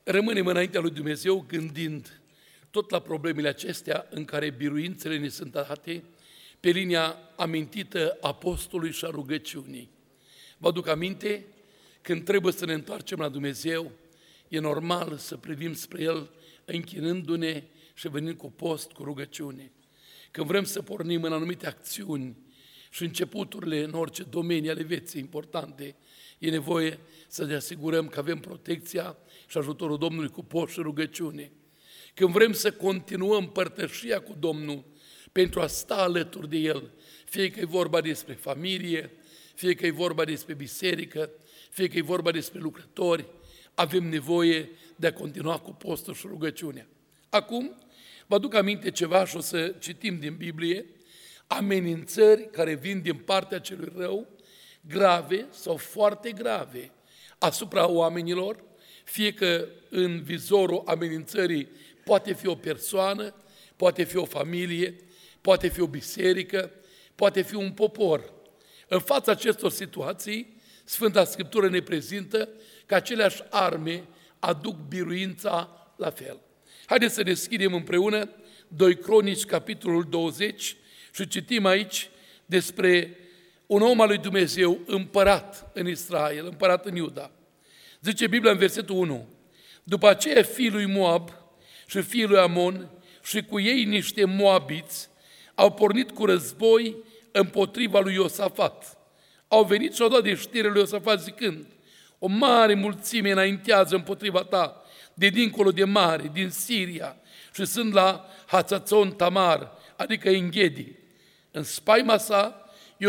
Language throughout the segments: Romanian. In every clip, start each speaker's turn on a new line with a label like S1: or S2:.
S1: Rămânem înaintea lui Dumnezeu gândind tot la problemele acestea în care biruințele ne sunt date pe linia amintită apostolului și a rugăciunii. Vă aduc aminte, când trebuie să ne întoarcem la Dumnezeu, e normal să privim spre El închinându-ne și venind cu post, cu rugăciune. Când vrem să pornim în anumite acțiuni și începuturile în orice domenii ale vieții importante, e nevoie să ne asigurăm că avem protecția și ajutorul Domnului cu post și rugăciune. Când vrem să continuăm părtășia cu Domnul pentru a sta alături de El, fie că e vorba despre familie, fie că e vorba despre biserică, fie că e vorba despre lucrători, avem nevoie de a continua cu postul și rugăciunea. Acum, vă aduc aminte ceva și o să citim din Biblie, amenințări care vin din partea celui rău, grave sau foarte grave, asupra oamenilor, fie că în vizorul amenințării poate fi o persoană, poate fi o familie, poate fi o biserică, poate fi un popor. În fața acestor situații, Sfânta Scriptură ne prezintă că aceleași arme aduc biruința la fel. Haideți să deschidem împreună 2 Cronici, capitolul 20 și citim aici despre un om al lui Dumnezeu, împărat în Israel, împărat în Iuda. Zice Biblia în versetul 1, după aceea fiii lui Moab și fiii lui Amon și cu ei niște moabiți au pornit cu război împotriva lui Iosafat. Au venit și au dat de știre lui Iosafat zicând, o mare mulțime înaintează împotriva ta, de dincolo de mare, din Siria, și sunt la Hatzațon Tamar, adică Enghedi. În spaima sa,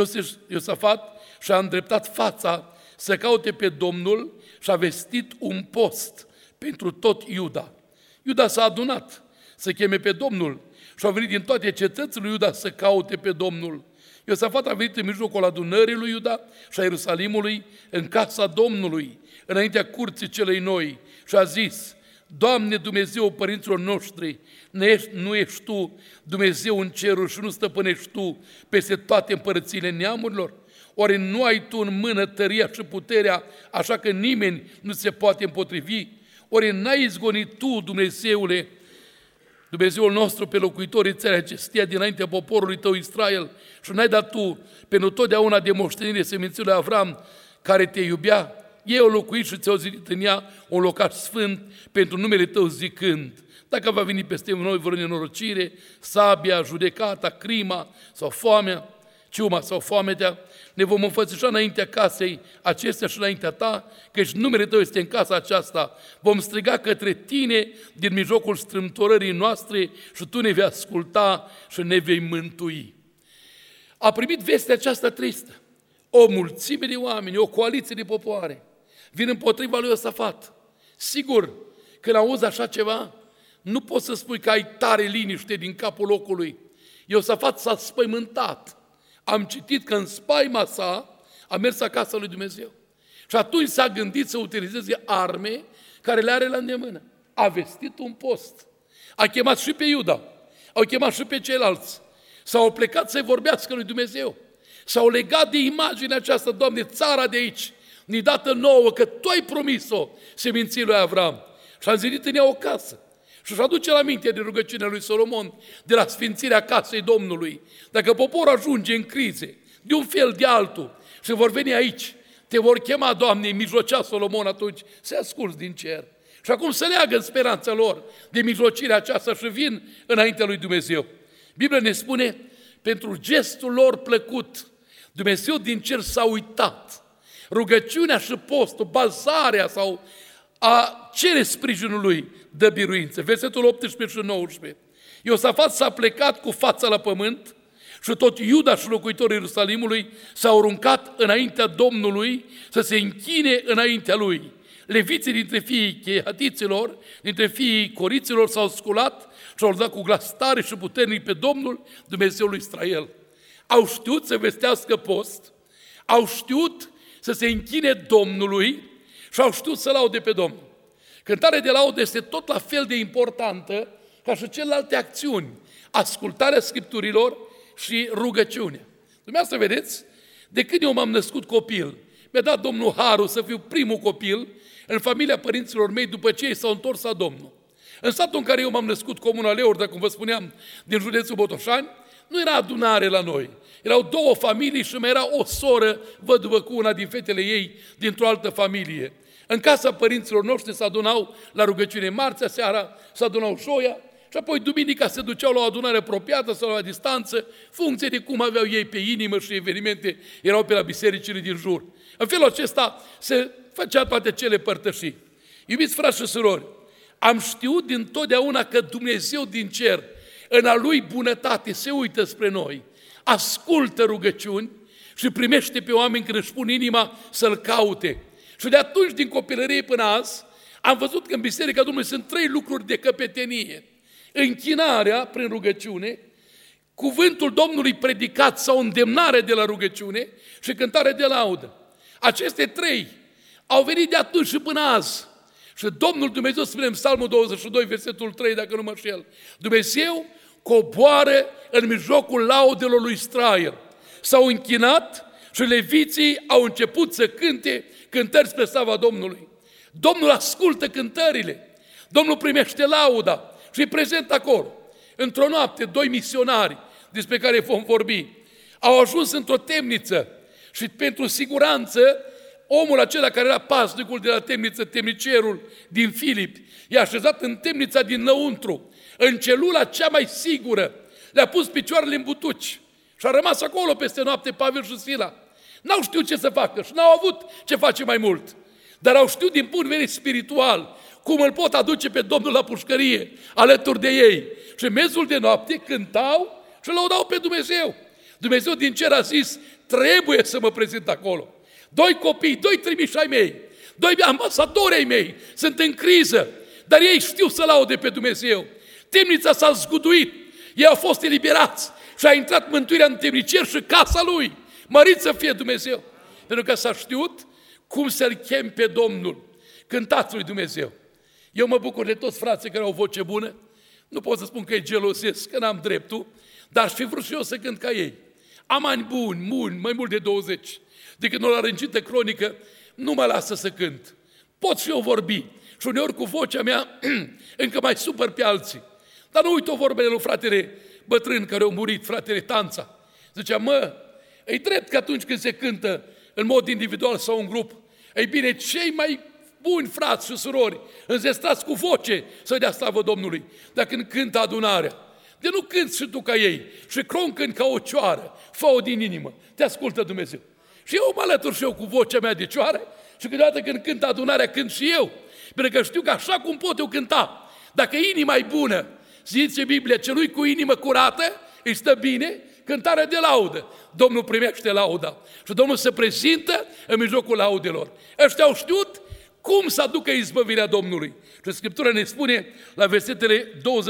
S1: Iosafat și-a îndreptat fața să caute pe Domnul și a vestit un post pentru tot Iuda. Iuda s-a adunat să cheme pe Domnul și au venit din toate cetățile lui Iuda să caute pe Domnul. Iosafat a venit în mijlocul adunării lui Iuda și a Ierusalimului în casa Domnului, înaintea curții celei noi și a zis, Doamne Dumnezeu părinților noștri, nu ești Tu Dumnezeu în ceruri și nu stăpânești Tu peste toate împărățiile neamurilor? Oare nu ai Tu în mână tăria și puterea, așa că nimeni nu se poate împotrivi? Oare n-ai izgonit Tu, Dumnezeule, Dumnezeul nostru pe locuitorii țării acesteia dinaintea poporului Tău Israel și n-ai dat Tu pentru totdeauna de moștenire seminții lui Avram care Te iubea? Ei au locuit și ți-au zidit în ea un locaș sfânt pentru numele Tău zicând, dacă va veni peste noi vreo nenorocire, sabia, judecata, crima sau foamea, ciuma sau foametea, ne vom înfățișa înaintea casei acestea și înaintea Ta, căci numele Tău este în casa aceasta. Vom striga către Tine din mijlocul strâmtorării noastre și Tu ne vei asculta și ne vei mântui. A primit vestea aceasta tristă. O mulțime de oameni, o coaliție de popoare vin împotriva lui Iosafat. Sigur, când auzi așa ceva, nu poți să spui că ai tare liniște din capul locului. Iosafat s-a spăimântat. Am citit că în spaima sa a mers acasă lui Dumnezeu. Și atunci s-a gândit să utilizeze arme care le are la îndemână. A vestit un post. A chemat și pe Iuda. Au chemat și pe ceilalți. S-au plecat să-i vorbească lui Dumnezeu. S-au legat de imaginea aceasta, Doamne, țara de aici, ne dată nouă, că Tu ai promis-o seminții lui Avram. Și am zidit în ea o casă. Și-și aduce la minte de rugăciunea lui Solomon, de la sfințirea casei Domnului. Dacă poporul ajunge în crize, de un fel, de altul, și vor veni aici, Te vor chema, Doamne, mijlocea Solomon atunci, să-i asculți din cer. Și acum să leagă în speranța lor de mijlocirea aceasta și vin înaintea lui Dumnezeu. Biblia ne spune, pentru gestul lor plăcut, Dumnezeu din cer s-a uitat. Rugăciunea și postul, bazarea sau a cere sprijinul lui dă biruință. Versetul 18 și 19. Iosafat s-a plecat cu fața la pământ și tot Iuda și locuitorii Ierusalimului s-au aruncat înaintea Domnului să se închine înaintea lui. Leviții dintre fiii chehatiților, dintre fiii coriților s-au sculat și au dat cu glas tare și puternic pe Domnul, Dumnezeul lui Israel. Au știut să vestească post, au știut să se închine Domnului și au știut să laude pe Domnul. Cântarea de laudă este tot la fel de importantă ca și celelalte acțiuni, ascultarea Scripturilor și rugăciunea. Dumneavoastră vedeți, de când eu m-am născut copil, mi-a dat Domnul harul să fiu primul copil în familia părinților mei după ce ei s-au întors la Domnul. În satul în care eu m-am născut, Comuna Leorda, cum vă spuneam, din județul Botoșani, nu era adunare la noi. Erau două familii și mai era o soră văduvă cu una din fetele ei dintr-o altă familie. În casa părinților noștri se adunau la rugăciune marțea seara, se adunau joia și apoi duminica se duceau la o adunare apropiată sau la distanță, funcție de cum aveau ei pe inimă și evenimente erau pe la bisericile din jur. În felul acesta se făcea toate cele părtășii. Iubiți frați și surori, am știut dintotdeauna că Dumnezeu din cer, în a Lui bunătate, se uită spre noi, ascultă rugăciuni și primește pe oameni când își pun inima să-L caute. Și de atunci, din copilărie până azi, am văzut că în Biserica Domnului sunt 3 lucruri de căpetenie. Închinarea prin rugăciune, cuvântul Domnului predicat sau îndemnare de la rugăciune și cântare de laudă. Aceste 3 au venit de atunci și până azi. Și Domnul Dumnezeu spune în Psalmul 22, versetul 3, dacă nu mă înșel, Dumnezeu coboară în mijlocul laudelor lui Israel. S-au închinat și leviții au început să cânte cântări spre slava Domnului. Domnul ascultă cântările, Domnul primește lauda și e prezent acolo. Într-o noapte, 2 misionari, despre care vom vorbi, au ajuns într-o temniță și pentru siguranță, omul acela care era pasnicul de la temniță, temnicerul din Filip, i-a așezat în temnița dinăuntru, în celula cea mai sigură, le-a pus picioarele în butuci și a rămas acolo peste noapte Pavel și Sila. N-au știut ce să facă și n-au avut ce face mai mult, dar au știut din punct de vedere spiritual cum îl pot aduce pe Domnul la pușcărie, alături de ei. Și în mezul de noapte cântau și lăudau pe Dumnezeu. Dumnezeu din cer a zis, trebuie să mă prezint acolo. 2 copii, 2 trimiși ai mei, 2 ambasadori ai mei sunt în criză, dar ei știu să laude pe Dumnezeu. Temnița s-a zguduit, ei au fost eliberați și a intrat mântuirea în temnicer și casa lui. Mărit să fie Dumnezeu, pentru că s-a știut cum să-L chem pe Domnul. Cântați lui Dumnezeu. Eu mă bucur de toți frații care au o voce bună, nu pot să spun că îi gelosesc, că n-am dreptul, dar aș fi vrut și eu să cânt ca ei. Am ani buni, mai mult de 20, de când o larângită cronică nu mă lasă să cânt. Pot și eu vorbi și uneori cu vocea mea încă mai supăr pe alții. Dar nu uit o vorbele lui fratele bătrân care a murit, fratele Tanța. Zicea, e drept că atunci când se cântă în mod individual sau în grup, ei bine, cei mai buni frați și surori înzestrați cu voce să dea slavă Domnului. Dar când cântă adunarea, de nu cânti și tu ca ei și croncând ca o cioară, fă-o din inimă, te ascultă Dumnezeu. Și eu mă alătur și eu cu vocea mea de cioară și câteodată când cânt adunarea, cânt și eu. Pentru că știu că așa cum pot eu cânta, dacă inima e bună, zice Biblia, celui cu inimă curată îi stă bine cântarea de laudă. Domnul primește lauda și Domnul se prezintă în mijlocul laudelor. Ăștia au știut cum să aducă izbăvirea Domnului. Și Scriptura ne spune la versetele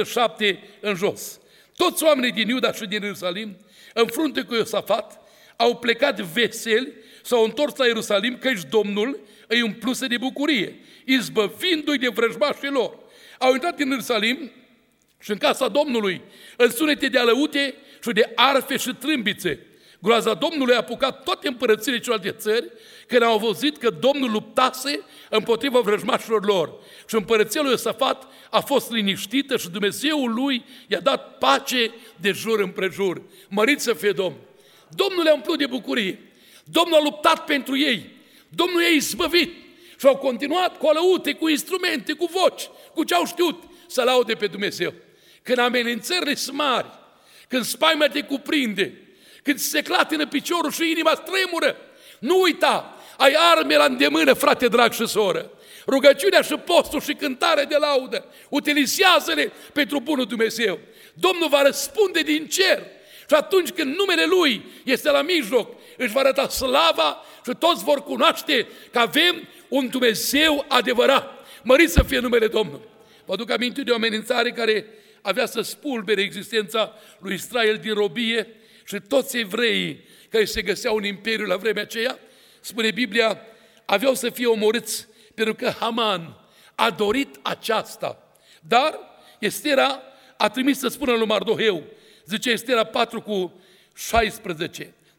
S1: 27 în jos. Toți oamenii din Iuda și din Ierusalim, în frunte cu Iosafat, au plecat veseli, s-au întors la Ierusalim, căci Domnul îi umpluse de bucurie, izbăvindu-i de vrăjmașii lor. Au intrat în Ierusalim și în casa Domnului, în sunete de alăute și de arfe și trâmbițe. Groaza Domnului a apucat toate împărățile celelalte țări, când au auzit că Domnul luptase împotriva vrăjmașilor lor. Și împărăția lui Iosafat a fost liniștită și Dumnezeul lui i-a dat pace de jur împrejur. Mărit să fie Domnul! Domnul le-a umplut de bucurie. Domnul a luptat pentru ei. Domnul i-a izbăvit. Și au continuat cu alăute, cu instrumente, cu voci, cu ce au știut să laude pe Dumnezeu. Când amenințările sunt mari, când spaima te cuprinde, când se clatină piciorul și inima tremură, nu uita, ai arme la îndemână, frate drag și soră. Rugăciunea și postul și cântarea de laudă, utilizează-le pentru bunul Dumnezeu. Domnul va răspunde din cer și atunci când numele Lui este la mijloc, își va arăta slava și toți vor cunoaște că avem un Dumnezeu adevărat. Mărit să fie numele Domnului. Vă aduc aminte de o amenințare care avea să spulbere existența lui Israel din robie și toți evreii care se găseau în imperiu la vremea aceea, spune Biblia, aveau să fie omorâți pentru că Haman a dorit aceasta. Dar Estera a trimis să spună lui Mardoheu, zice Estera 4:16,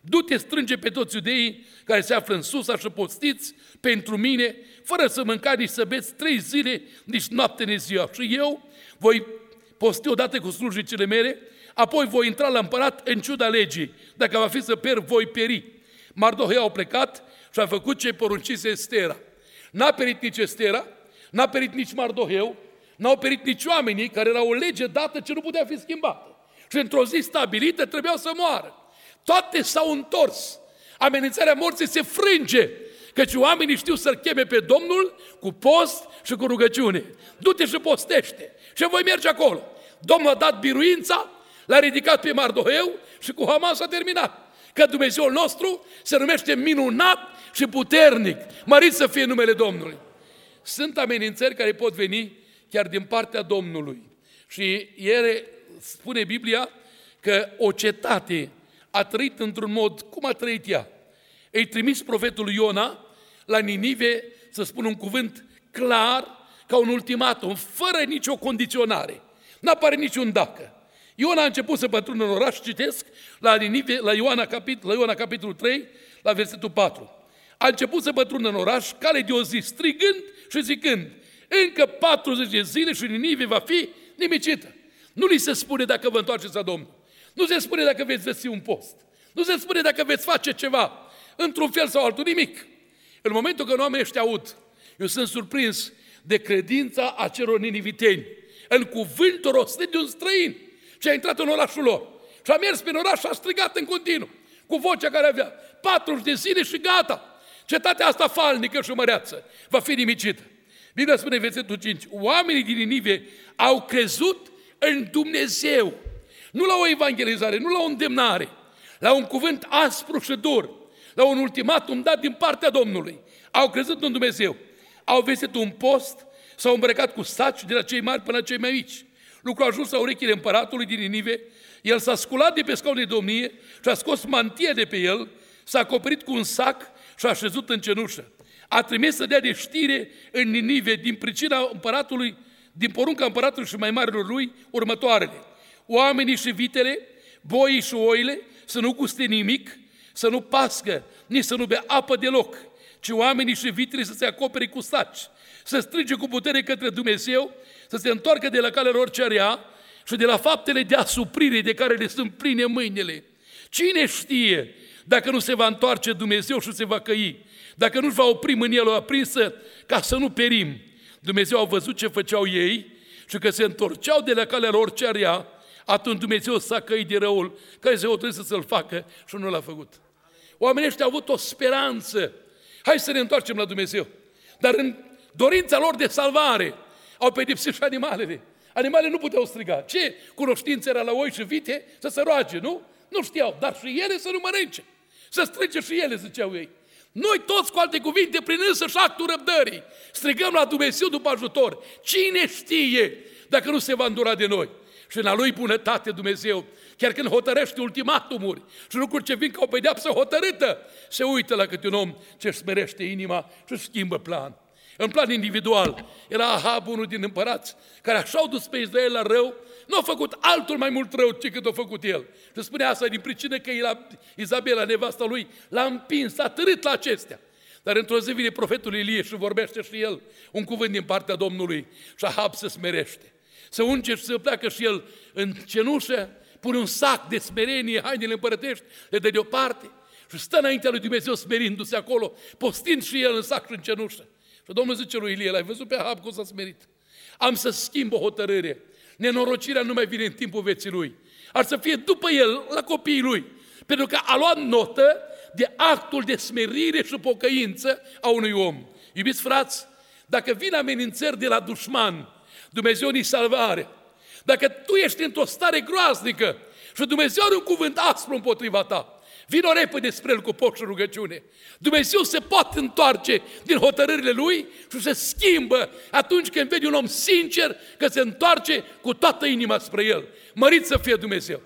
S1: Du-te, strânge pe toți iudeii care se află în Susa și postiți pentru mine, fără să mâncați nici să beți 3 zile, nici noapte, nici ziua. Și eu voi posti odată cu slujicile mele, apoi voi intra la împărat în ciuda legii. Dacă va fi să pierd, voi peri. Mardoheu a plecat și a făcut ce poruncise Estera. N-a perit nici Estera, n-a perit nici Mardoheu, n-au perit nici oamenii care era o lege dată ce nu putea fi schimbată. Și într-o zi stabilită trebuiau să moară. Toate s-au întors. Amenințarea morții se frânge, căci oamenii știu să-L cheme pe Domnul cu post și cu rugăciune. Du-te și postește și voi merge acolo. Domnul a dat biruința, l-a ridicat pe Mardoheu și cu Haman s-a terminat. Că Dumnezeul nostru se numește minunat și puternic. Mărit să fie numele Domnului. Sunt amenințări care pot veni chiar din partea Domnului. Și ieri spune Biblia că o cetate a trăit într-un mod, cum a trăit ea? Îi trimis profetul Iona la Ninive să spună un cuvânt clar, ca un ultimatum, fără nicio condiționare. N-apare niciun dacă. Iona a început să pătrundă în oraș, citesc, la Ninive, la Iona capitolul 3, la versetul 4. A început să pătrundă în oraș, cale de o zi, strigând și zicând, încă 40 de zile și Ninive va fi nimicită. Nu li se spune dacă vă întoarceți la Domnul. Nu se spune dacă veți vesti un post. Nu se spune dacă veți face ceva, într-un fel sau altul, nimic. În momentul când oamenii ăștia aud, eu sunt surprins de credința acelor niniviteni în cuvântul rostit de un străin ce a intrat în orașul lor. Și a mers prin oraș și a strigat în continuu, cu vocea care avea 40 de zile și gata. Cetatea asta falnică și măreață va fi nimicită. Biblia spune în versetul 5, oamenii din Ninive au crezut în Dumnezeu. Nu la o evangelizare, nu la o îndemnare, la un cuvânt aspru și dur, la un ultimatum dat din partea Domnului. Au crezut în Dumnezeu. Au vestit un post, s-au îmbrăcat cu saci de la cei mari până la cei mai mici. Lucrul a ajuns la urechile împăratului din Ninive, el s-a sculat de pe scaunul de domnie și a scos mantia de pe el, s-a acoperit cu un sac și a așezut în cenușă. A trimis să dea de știre în Ninive din pricina împăratului, din porunca împăratului și mai marilor lui, următoarele. Oamenii și vitele, boii și oile să nu guste nimic, să nu pască, nici să nu bea apă deloc, ci oamenii și vitele să se acopere cu saci, să strige cu putere către Dumnezeu, să se întoarcă de la calea lor cea rea și de la faptele de asuprire de care le sunt pline mâinile. Cine știe dacă nu se va întoarce Dumnezeu și se va căi, dacă nu-și va opri mânia lor aprinsă ca să nu perim. Dumnezeu a văzut ce făceau ei și că se întorceau de la calea lor cea rea, atunci Dumnezeu s-a căit de răul care se hotărâse să-l facă și nu l-a făcut. Oamenii ăștia au avut o speranță. Hai să ne întoarcem la Dumnezeu. Dar în dorința lor de salvare au pedepsit și animalele. Animalele nu puteau striga. Ce cunoștință era la oi și vite? Să se roage, nu? Nu știau, dar și ele să nu mănânce. Să strige și ele, ziceau ei. Noi toți, cu alte cuvinte, prin însăși actul răbdării, strigăm la Dumnezeu după ajutor. Cine știe dacă nu se va îndura de noi? Și în a Lui bunătate Dumnezeu, chiar când hotărăște ultimatumuri și lucruri ce vin ca o pedeapsă hotărâtă, se uită la câte un om ce își smerește inima și își schimbă plan. În plan individual, era Ahab, unul din împărați, care așa au dus pe Israel la rău, nu a făcut altul mai mult rău decât a făcut el. Și spune asta din pricină că Izabela, nevasta lui, l-a împins, a târât la acestea. Dar într-o zi vine profetul Ilie și vorbește și el un cuvânt din partea Domnului și Ahab se smerește. Se unge și se pleacă și el în cenușă, pune un sac de smerenie, hainele împărătești, le dă deoparte și stă înaintea lui Dumnezeu smerindu-se acolo, postind și el în sac și în cenușă. Și Domnul zice lui Ilie, l-ai văzut pe Ahab cum s-a smerit? Am să schimb o hotărâre. Nenorocirea nu mai vine în timpul vieții lui. Ar să fie după el, la copiii lui. Pentru că a luat notă de actul de smerire și pocăință a unui om. Iubiți frați, dacă vin amenințări de la dușman, Dumnezeu ni salvare. Dacă tu ești într-o stare groaznică și Dumnezeu are un cuvânt aspru împotriva ta, vino repede spre El cu post și rugăciune. Dumnezeu se poate întoarce din hotărârile Lui și se schimbă atunci când vede un om sincer că se întoarce cu toată inima spre El. Mărit să fie Dumnezeu!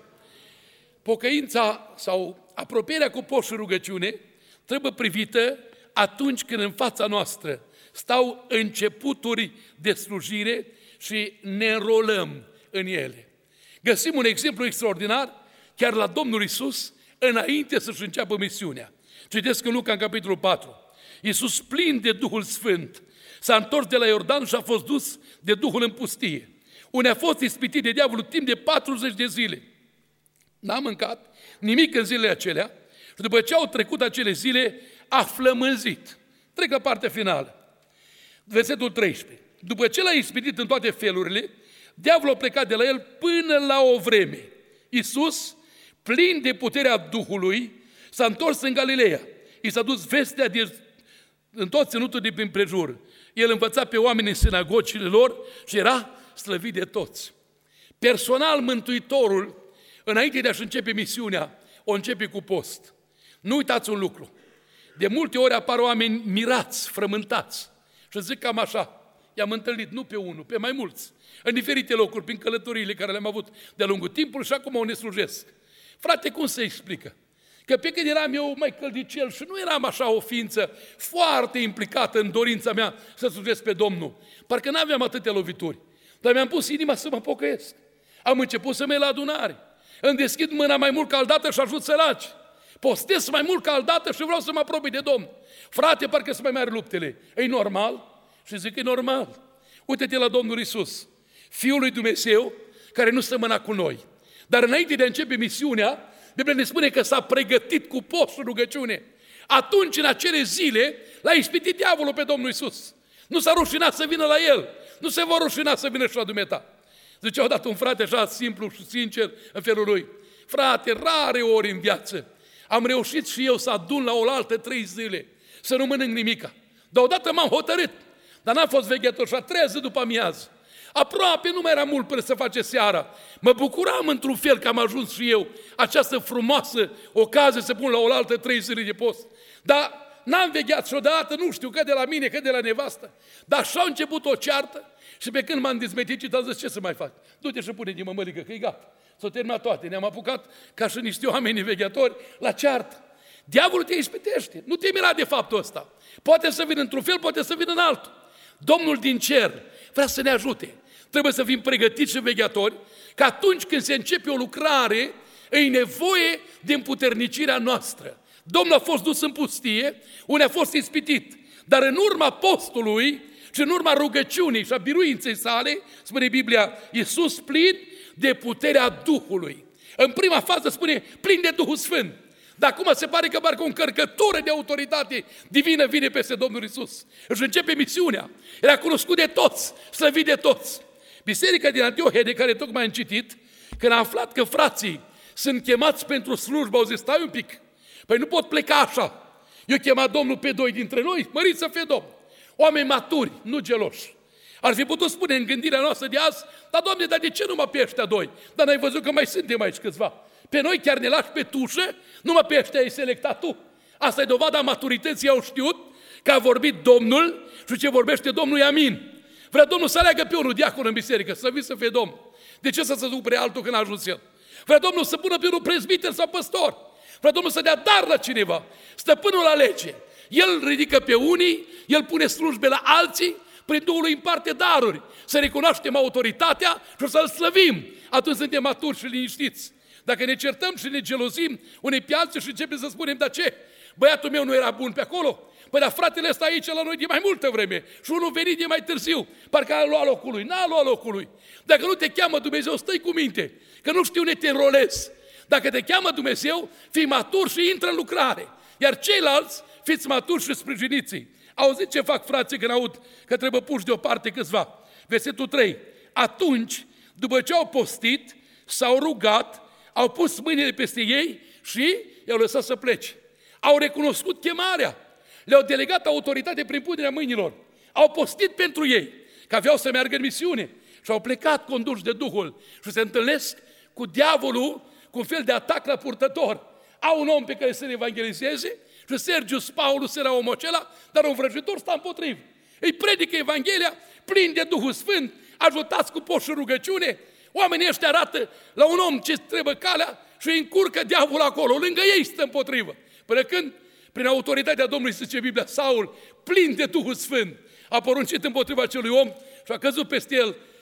S1: Pocăința sau apropierea cu post și rugăciune trebuie privită atunci când în fața noastră stau începuturi de slujire și ne înrolăm în ele. Găsim un exemplu extraordinar chiar la Domnul Iisus înainte să-și înceapă misiunea. Citesc în Luca, în capitolul 4. Iisus, plin de Duhul Sfânt, s-a întors de la Iordan și a fost dus de Duhul în pustie, unde a fost ispitit de diavolul timp de 40 de zile. N-a mâncat nimic în zilele acelea și după ce au trecut acele zile, a flămânzit. Trec la partea finală. Versetul 13. După ce l-a ispitit în toate felurile, diavolul a plecat de la el până la o vreme. Iisus, plin de puterea Duhului, s-a întors în Galileea. I s-a dus vestea în tot ținutul de prin prejur. El învăța pe oameni în sinagogile lor și era slăvit de toți. Personal, Mântuitorul, înainte de a-și începe misiunea, o începe cu post. Nu uitați un lucru. De multe ori apar oameni mirați, frământați. Și zic cam așa, i-am întâlnit nu pe unul, pe mai mulți, în diferite locuri, prin călătoriile care le-am avut de-a lungul timpului și acum o ne slujesc. Frate, cum se explică? Că pe când eram eu mai căldicel și nu eram așa o ființă foarte implicată în dorința mea să slujesc pe Domnul, parcă n-aveam atâtea lovituri, dar mi-am pus inima să mă pocăiesc. Am început să merg la adunare. Îmi deschid mâna mai mult ca aldată și ajut săraci. Postez mai mult ca aldată și vreau să mă apropii de Domn. Frate, parcă sunt mai mari luptele. E normal? Și zic că e normal. Uite-te la Domnul Iisus, Fiul lui Dumnezeu, care nu semăna cu noi. Dar înainte de a începe misiunea, Biblia ne spune că s-a pregătit cu post și rugăciune. Atunci, în acele zile, l-a ispitit diavolul pe Domnul Iisus. Nu s-a rușinat să vină la el. Nu se va rușina să vină și la dumneata. Zicea odată un frate așa simplu și sincer în felul lui: frate, rare ori în viață am reușit și eu să adun la oaltă 3 zile, să nu mănânc nimica. Dar odată m-am hotărât, dar n-am fost veghetor și a 3-a zi după amiază. Aproape nu mai era mult până să face seara. Mă bucuram într-un fel că am ajuns și eu această frumoasă ocazie să pun la oaltă 3 zile de post. Dar n-am vegheat și odată, nu știu, că de la mine, că de la nevastă. Dar așa a început o ceartă și pe când m-am dezmeticit, am zis: ce să mai fac? Du-te și pune-te mămăligă, că e gata. S-au terminat toate. Ne-am apucat ca și niște oameni veghetori la ceartă. Diavolul te ispitește. Nu te mira de faptul ăsta. Poate să vină într-un fel, poate să vină în altul. Domnul din cer vrea să ne ajute. Trebuie să fim pregătiți și veghetori, că atunci când se începe o lucrare, e nevoie de împuternicirea noastră. Domnul a fost dus în pustie, unde a fost ispitit, dar în urma postului și în urma rugăciunii și a biruinței sale, spune Biblia, Iisus plin de puterea Duhului. În prima fază spune plin de Duhul Sfânt. Dar acum se pare că parcă o încărcătură de autoritate divină vine peste Domnul Iisus. Își începe misiunea. Era cunoscut de toți, slăvit de toți. Biserica din Antiohia, de care tocmai am citit, când a aflat că frații sunt chemați pentru slujbă, au zis: stai un pic, păi nu pot pleca așa. Eu chemat Domnul pe 2 dintre noi, măriți să fie Domn. Oameni maturi, nu geloși. Ar fi putut spune în gândirea noastră de azi: dar Doamne, dar de ce numai pe ăștia 2? Dar n-ai văzut că mai suntem aici câțiva. Pe noi chiar ne lași pe tușă, numai pe ăștia ai selectat tu. Asta e dovada maturității, au știut că a vorbit Domnul și ce vorbește Domnul e amin. Vrea Domnul să aleagă pe unul diacon în biserică, să vii să fie Domn. De ce să se supere altul când a ajuns el? Vrea Domnul să pună pe unul prezbiter sau păstor. Vrea Domnul să dea dar la cineva. Stăpânul alege. El ridică pe unii, el pune slujbe la alții, prin Duhul îi împarte daruri. Să recunoaștem autoritatea și să-L slăvim. Atunci suntem maturi și liniștiți. Dacă ne certăm și ne gelozim unei pe alții și începem să spunem: dar ce? Băiatul meu nu era bun pe acolo? Păi dar fratele ăsta aici la noi de mai multă vreme și unul venit de mai târziu, parcă a luat locul lui. N-a luat locul lui. Dacă nu te cheamă Dumnezeu, stai cu minte, că nu știu unde te înrolezi. Dacă te cheamă Dumnezeu, fii matur și intră în lucrare. Iar ceilalți, fiți maturi și sprijiniți. Auziți ce fac frații când aud că trebuie puși deoparte câțiva? Versetul 3. Atunci, după ce au postit, s-au rugat, au pus mâinile peste ei și i-au lăsat să plece. Au recunoscut chemarea. Le-au delegat autoritate prin punerea mâinilor. Au postit pentru ei, că aveau să meargă în misiune. Și au plecat conduși de Duhul și se întâlnesc cu diavolul, cu un fel de atac la purtător. Au un om pe care să-l evangelizeze și Sergius Paulus era omul acela, dar un vrăjitor sta împotrivă. Îi predică Evanghelia plin de Duhul Sfânt, ajutați cu post și rugăciune. Oamenii ăștia arată la un om ce trebuie calea și îi încurcă diavolul acolo, lângă ei stă împotrivă. Până când, prin autoritatea Domnului, zice Biblia, Saul, plin de Duhul Sfânt, a poruncit împotriva acelui om și a căzut peste el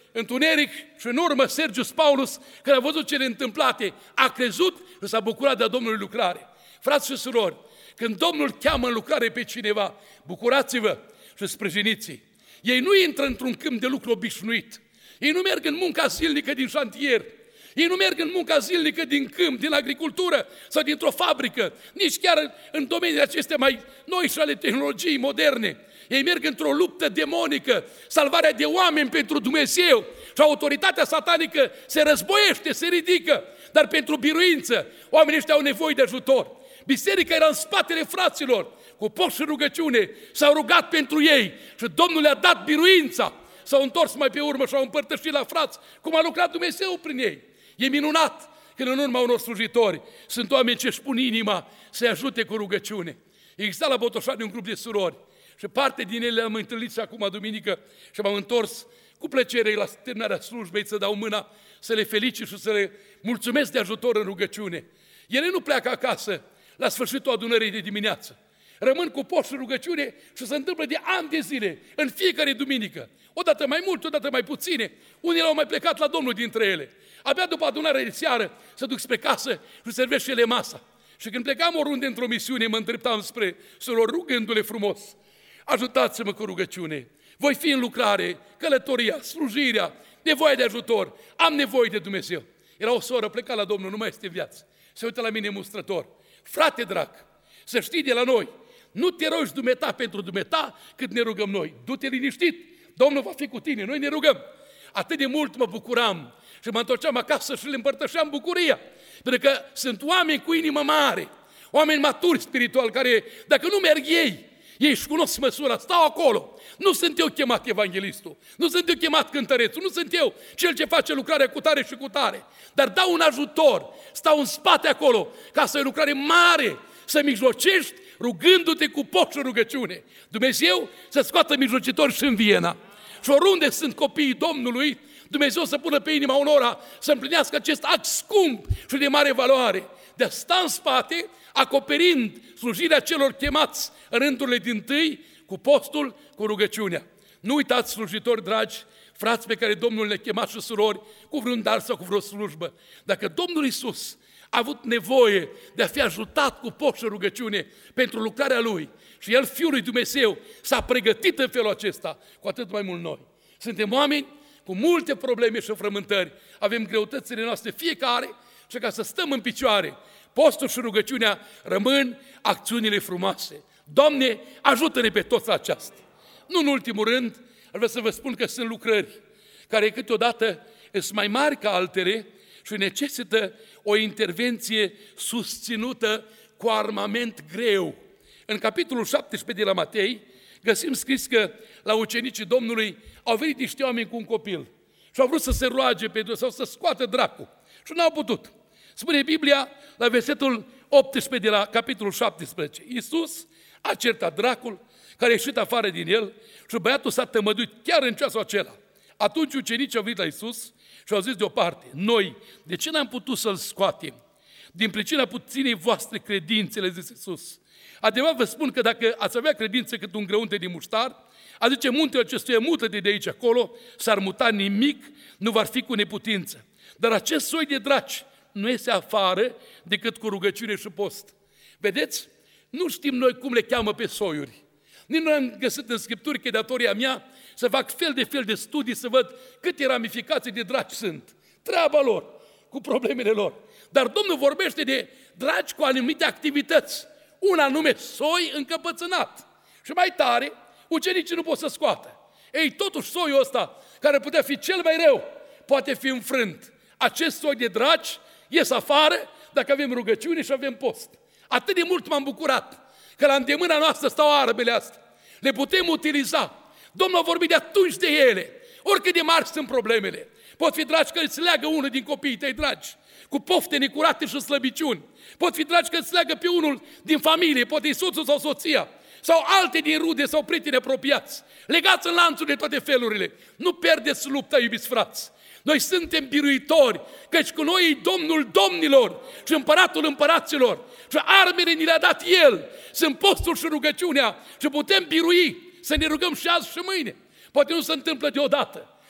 S1: întuneric și în urmă Sergius Paulus, când a văzut cele întâmplate, a crezut și s-a bucurat de Domnului lucrare. Frați și surori, când Domnul cheamă în lucrare pe cineva, bucurați-vă și sprijiniți-i. Ei nu intră într-un câmp de lucru obișnuit. Ei nu merg în munca zilnică din șantier. Ei nu merg în munca zilnică din câmp, din agricultură sau dintr-o fabrică, nici chiar în domeniile acestea mai noi și ale tehnologiei moderne. Ei merg într-o luptă demonică, salvarea de oameni pentru Dumnezeu și autoritatea satanică se războiește, se ridică, dar pentru biruință oamenii ăștia au nevoie de ajutor. Biserica era în spatele fraților, cu post și rugăciune, s-au rugat pentru ei și Domnul le-a dat biruința. S-au întors mai pe urmă și au împărtășit la frați cum a lucrat Dumnezeu prin ei. E minunat când în urma unor slujitori sunt oameni ce își pun inima să-i ajute cu rugăciune. Exista la Botoșani un grup de surori și parte din ele am întâlnit și acum duminică și m-am întors cu plăcere la terminarea slujbei să dau mâna, să le felicit și să le mulțumesc de ajutor în rugăciune. Ele nu pleacă acasă la sfârșitul adunării de dimineață. Rămân cu post și rugăciune și se întâmplă de ani de zile, în fiecare duminică. Odată mai mult, odată mai puține. Unii au mai plecat la Domnul dintre ele. Abia după adunarea de seară se duc spre casă și servesc și ele masa. Și când plecam oriunde într-o misiune, mă îndreptam spre surori rugându-le frumos: ajutați-mă cu rugăciune, voi fi în lucrare, călătoria, slujirea, nevoie de ajutor, am nevoie de Dumnezeu. Era o soră, pleca la Domnul, nu mai este în viață. Se uită la mine mustrător: frate drag, să știi de la noi, nu te rogi dumneata pentru dumneata cât ne rugăm noi. Du-te liniștit, Domnul va fi cu tine, noi ne rugăm. Atât de mult mă bucuram și mă întorceam acasă și le împărtășeam bucuria. Pentru că sunt oameni cu inimă mare, oameni maturi spiritual, care dacă nu merg ei își cunosc măsura, stau acolo. Nu sunt eu chemat evanghelistul, nu sunt eu chemat cântărețul, nu sunt eu cel ce face lucrarea cu tare și cu tare, dar dau un ajutor, stau în spate acolo, ca să ai lucrare mare, să mijlocești rugându-te cu post și rugăciune. Dumnezeu să scoată mijlocitori și în Viena. Și oriunde sunt copiii Domnului, Dumnezeu să pună pe inima unora să împlinească acest act scump și de mare valoare, de a sta în spate, acoperind slujirea celor chemați în rândurile dintâi, cu postul, cu rugăciunea. Nu uitați, slujitori dragi, frați pe care Domnul le-a chemat și surori, cu vreun dar sau cu vreo slujbă. Dacă Domnul Iisus a avut nevoie de a fi ajutat cu post și rugăciune pentru lucrarea Lui și El, Fiul lui Dumnezeu, s-a pregătit în felul acesta, cu atât mai mult noi. Suntem oameni cu multe probleme și frământări, avem greutățile noastre fiecare și ca să stăm în picioare, postul și rugăciunea rămân acțiunile frumoase. Doamne, ajută-ne pe toți la aceasta. Nu în ultimul rând, aș vrea să vă spun că sunt lucrări care câteodată sunt mai mari ca altele și necesită o intervenție susținută cu armament greu. În capitolul 17 de la Matei găsim scris că la ucenicii Domnului au venit niște oameni cu un copil și au vrut să se roage pe Dumnezeu sau să scoată dracul și n-au putut. Spune Biblia la versetul 18 de la capitolul 17: Iisus a certat dracul care a ieșit afară din el și băiatul s-a tămăduit chiar în ceasul acela. Atunci ucenicii au venit la Iisus și au zis deoparte: noi, de ce n-am putut să-l scoatem? Din pricina puținei voastre credințe, le zis Iisus. Adevărat vă spun că dacă ați avea credință cât un grăunte de muștar, a zice muntele acestuia: mută-te de aici acolo, s-ar muta, nimic nu va fi cu neputință. Dar acest soi de draci nu iese afară decât cu rugăciune și post. Vedeți? Nu știm noi cum le cheamă pe soiuri. Nici nu am găsit în Scripturi că datoria mea să fac fel de studii, să văd câte ramificații de draci sunt. Treaba lor, cu problemele lor. Dar Domnul vorbește de draci cu anumite activități. Un anume soi încăpățânat. Și mai tare, ucenicii nu pot să scoată. Ei, totuși soiul ăsta, care putea fi cel mai rău, poate fi înfrânt. Acest soi de draci ies afară dacă avem rugăciune și avem post. Atât de mult m-am bucurat că la îndemâna noastră stau armele astea. Le putem utiliza. Domnul a vorbit de atunci de ele. Oricât de mari sunt problemele. Pot fi dragi că îți leagă unul din copiii tăi dragi, cu pofte necurate și slăbiciuni. Pot fi dragi că îți leagă pe unul din familie, poate e soțul sau soția, sau alte din rude sau prieteni apropiați. Legați în lanțuri de toate felurile. Nu pierdeți lupta, iubiți frați. Noi suntem biruitori, căci cu noi e Domnul domnilor și Împăratul împăraților. Și armele ni le-a dat El. Sunt postul și rugăciunea și putem birui, să ne rugăm și azi și mâine. Poate nu se întâmplă deodată,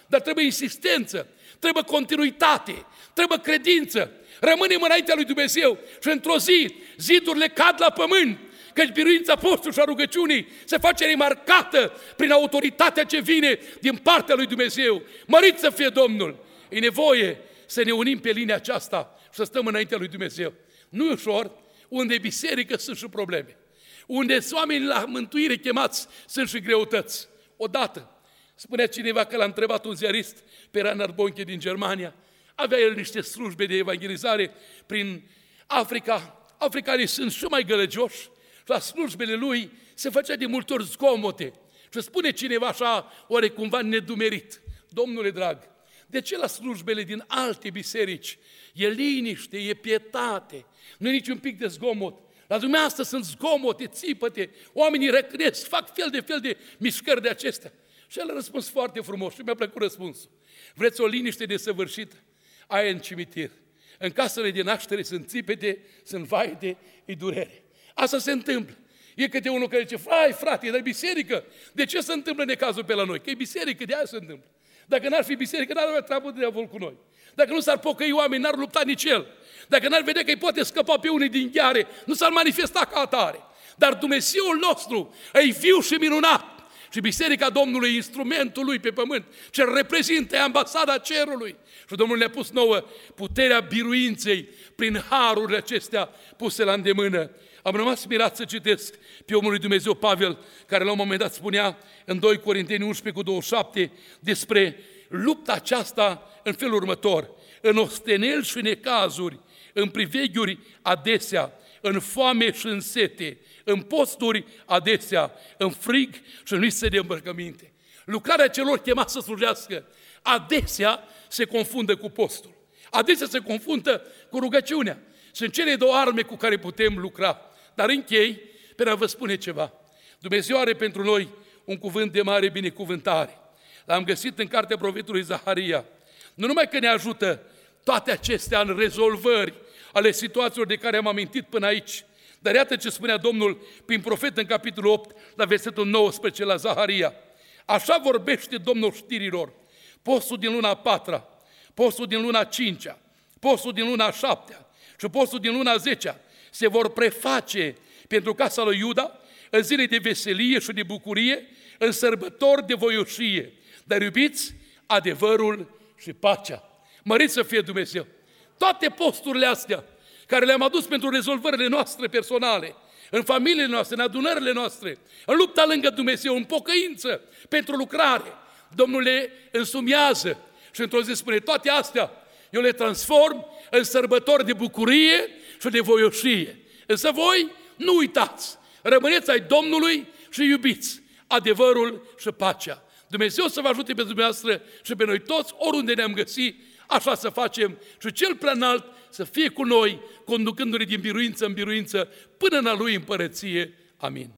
S1: dar trebuie insistență, trebuie continuitate, trebuie credință. Rămânem înaintea lui Dumnezeu și într-o zi zidurile cad la pământ, căci biruința postului și a rugăciunii se face remarcată prin autoritatea ce vine din partea lui Dumnezeu. Mărit să fie Domnul! E nevoie să ne unim pe linia aceasta și să stăm înaintea lui Dumnezeu. Nu e ușor, unde e biserică sunt și probleme. Unde sunt oameni la mântuire chemați, sunt și greutăți. Odată, spunea cineva că l-a întrebat un ziarist pe Reinhard Bonke din Germania, avea el niște slujbe de evangelizare prin Africa. Africanii sunt și mai gălăgioși și la slujbele lui se făcea de multe ori zgomote. Și spune cineva așa, oarecumva nedumerit, Domnule drag, de ce la slujbele din alte biserici e liniște, e pietate, nu e niciun pic de zgomot? La dumneavoastră sunt zgomote, țipăte, oamenii răcnesc, fac fel de mișcări de acestea. Și el a răspuns foarte frumos și mi-a plăcut răspunsul. Vreți o liniște desăvârșită? Aia e în cimitir. În casele de naștere sunt țipete, sunt vaite, e durere. Asta se întâmplă. E câte unul care zice, frate, e biserică. De ce se întâmplă necazul pe la noi? Că e biserică, de aia se întâmplă. Dacă n-ar fi biserică, n-ar avea treabă de diavol cu noi. Dacă nu s-ar pocăi oameni, n-ar lupta nici el. Dacă n-ar vedea că îi poate scăpa pe unii din gheare, nu s-ar manifesta ca atare. Dar Dumnezeul nostru e viu și minunat. Și Biserica Domnului, instrumentul lui pe pământ, ce reprezintă, e ambasada cerului. Și Domnul ne-a pus nouă puterea biruinței prin harurile acestea puse la îndemână. Am rămas mirat să citesc pe omul lui Dumnezeu Pavel, care la un moment dat spunea în 2 Corinteni 11:27 despre lupta aceasta în felul următor: în osteneli și necazuri, în priveghiuri adesea, în foame și în sete, în posturi adesea, în frig și în lipsă de îmbrăcăminte. Lucrarea celor chemați să slujească adesea se confundă cu postul. Adesea se confundă cu rugăciunea. Sunt cele două arme cu care putem lucra. Dar închei pentru a vă spune ceva. Dumnezeu are pentru noi un cuvânt de mare binecuvântare. L-am găsit în cartea profetului Zaharia. Nu numai că ne ajută toate acestea în rezolvări ale situațiilor de care am amintit până aici, dar iată ce spunea Domnul prin profet în capitolul 8, la versetul 19, la Zaharia. Așa vorbește Domnul știrilor: postul din luna 4-a, postul din luna 5-a, postul din luna 7-a și postul din luna 10-a se vor preface pentru casa lui Iuda în zile de veselie și de bucurie, în sărbători de voioșie. Dar iubiți adevărul și pacea. Mărit să fie Dumnezeu! Toate posturile astea care le-am adus pentru rezolvările noastre personale, în familiile noastre, în adunările noastre, în lupta lângă Dumnezeu, în pocăință, pentru lucrare, Domnul le însumiază și într-o zi spune: toate astea eu le transform în sărbători de bucurie și de voioșie. Însă voi nu uitați, rămâneți ai Domnului și iubiți adevărul și pacea. Dumnezeu să vă ajute pe dumneavoastră și pe noi toți, oriunde ne-am găsit, așa să facem și cel prea înalt să fie cu noi, conducându-ne din biruință în biruință până în a Lui împărăție. Amin.